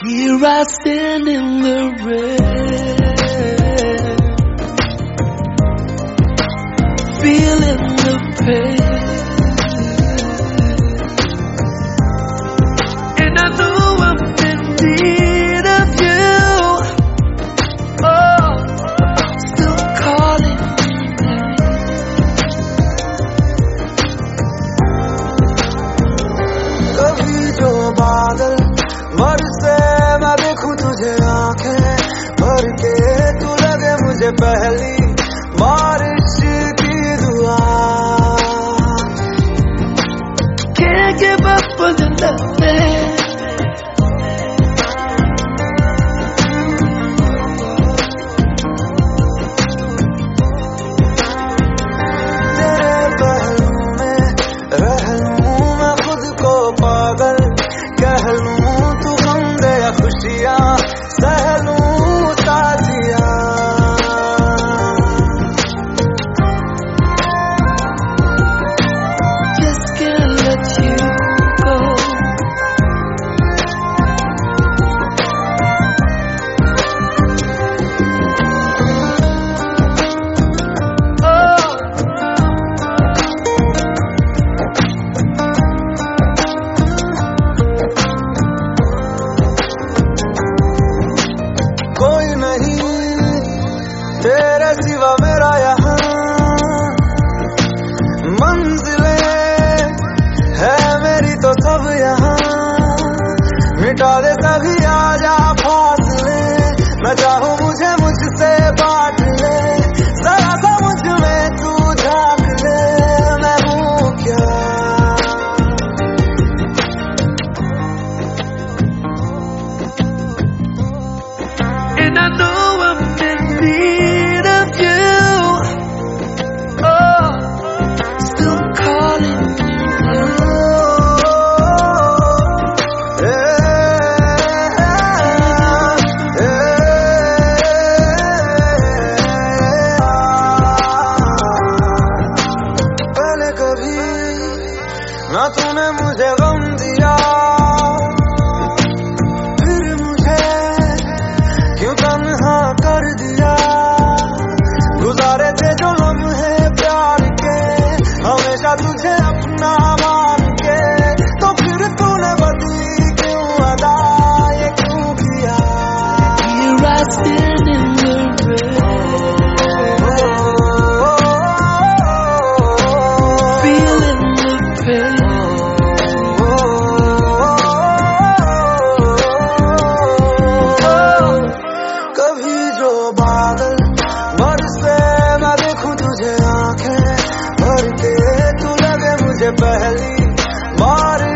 Here I stand in the rain, feeling the pain, and I know I'm in need of you. Oh, still calling your name. कभी जो बादल बरसे मैं देखूं तुझे आंखें भर के, तू लगे मुझे पहली बारिश की दुआ. Can't give up on nothing. तेरे पहलू में रह लूं मैं खुद को पागल, कह लूं तू गम दे या खुशियां सह लूं साथिया. Just can't let you go. Oh, कोई नहीं तेरे सिवा मेरा यहाँ, मंजिलें है मेरी तो सब यहाँ. मिटा दे सभी आजा फासले, मैं चाहूँ मुझे मुझसे बांट ले. जरा सा मुझ में तू झांक ले, मैं हूँ क्या. and I know I'm in need of you. Oh, still calling you. पहले कभी ना तूने मुझे गम दिया, फिर मुझे क्यों तन्हा कर दिया. गुजारे थे जो लम्हे प्यार के, हमेशा तुझे अपना मान के, तो फिर तूने बदली क्यों अदा, ये क्यों किया. Here I stand in the rain, feeling the pain. कभी जो बादल बरसे मैं देखूं तुझे आंखें भर के, तू लगे मुझे पहली बारिश